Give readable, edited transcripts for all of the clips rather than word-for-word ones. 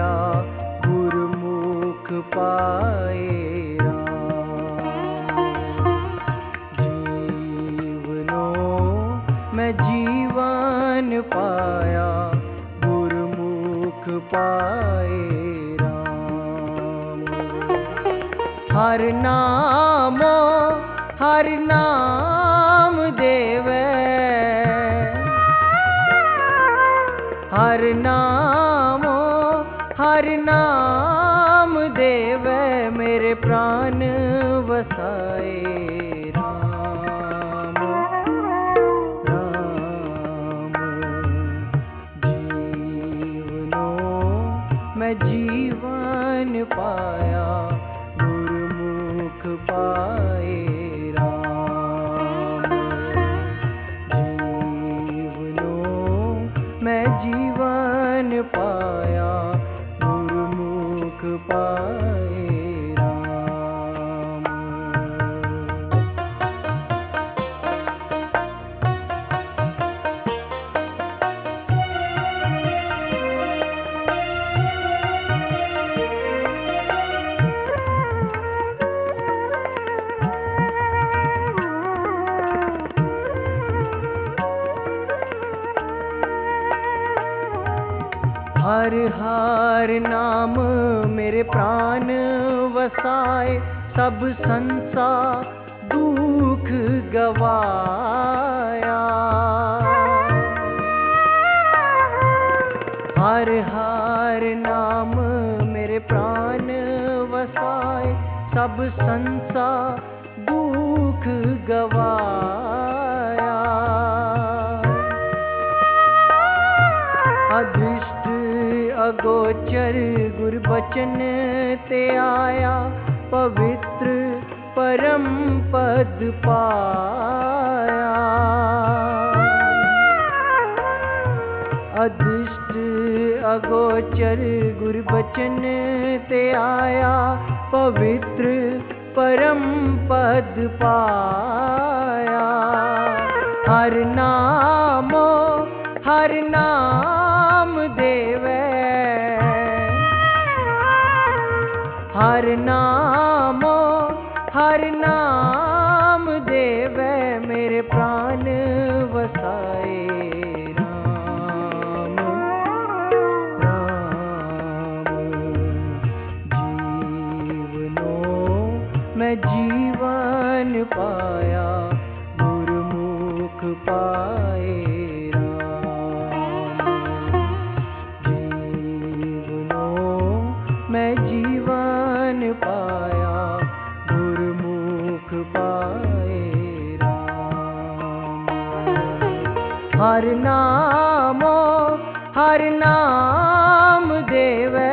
पाया, गुरुमुख पाए राम। जीवनो मैं जीवन पाया, गुरुमुख पाए राम। हर नामो हर नाम देवे, हर नामो हर नाम देवे, मेरे प्राण वसाए राम। राम जीवनो मैं जीवन पाया, गुरुमुख पाए राम। जीवनो मैं जीवन पाया, गुरुमुख पाए राम। हर हर नाम मेरे प्राण वसाए, सब संसार दुख गवाया। हर हर नाम मेरे प्राण वसाए, सब संसार दुख गवाया। अदृष्ट अगोचर गुरबचन ते आया, पवित्र परम पद पाया। अदृष्ट अगोचर गुरबचन ते आया, पवित्र परम पद पाया। हर नामो हर नाम देवे, हर नामो हर नाम देवे, मेरे प्राण वसाए राम। राम जीवनो मैं जीवन पाया, गुरुमुख पाए राम। जीवनो मैं जीवन पाया, गुरुमुख पाए राम। हर नामो हर नाम देवे,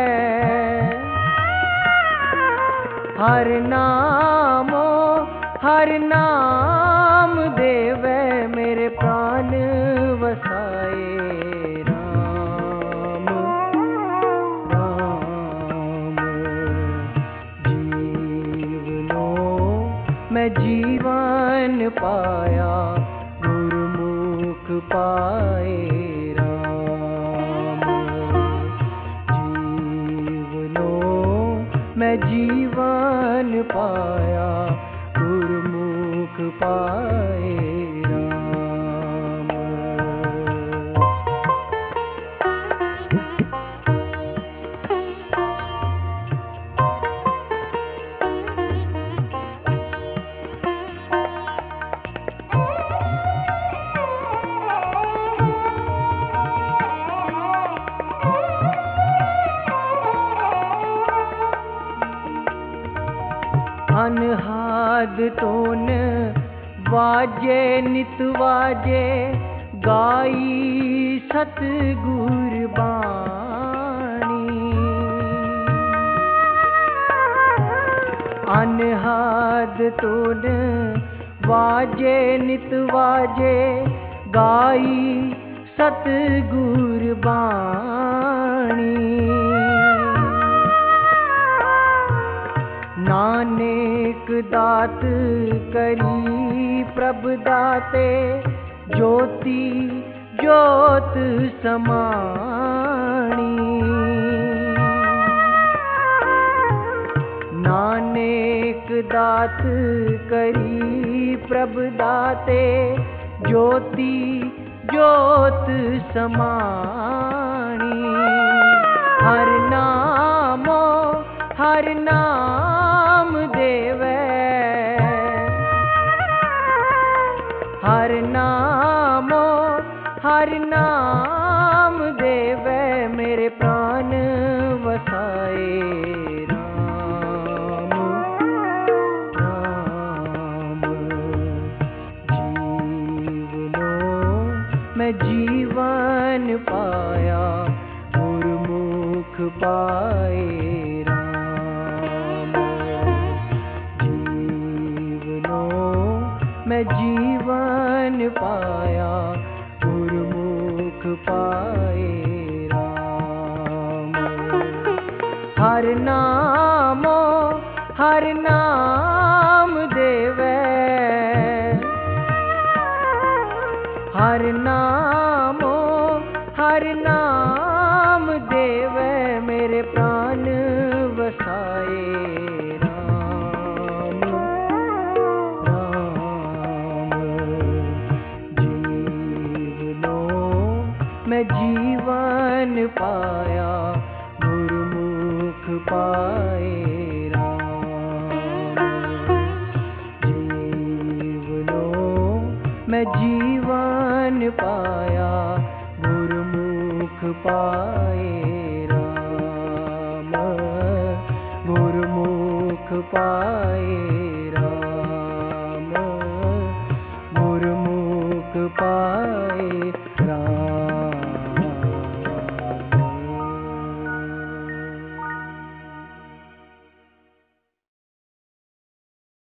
हर नामो हर नाम देवे, मेरे प्राण वसाए राम। राम जीवनो मैं जीवन पाया, गुरुमुख पाए राम। जीवनो मैं जीवन पाया, गुरुमुख पाए राम। अनहाद तोन वाजे नित वाजे, गाई सतगुर बाणी। अनहाद तोन वाजे नित वाजे, गाई सतगुर बाणी। नानक दात करी प्रभ दाते, ज्योति ज्योत समाणी। दात करी प्रभु दाते, ज्योति ज्योत समाणी। हर नाम देवे, हर नाम देवे, मेरे प्राण वसाए राम राम। जीवनो मैं जीवन पाया, गुरमुख पाए राम। जीवनो मैं जीवन पाया, गुरमुख पाए राम। हर नाम देवे, हर नाम देवे, मेरे प्राण वसाए राम राम। जीवनो मैं जीवन पाया, गुरमुख पाए राम। जीवनो मैं जीवन पाया, गुरमुख पाए राम, गुरमुख पाए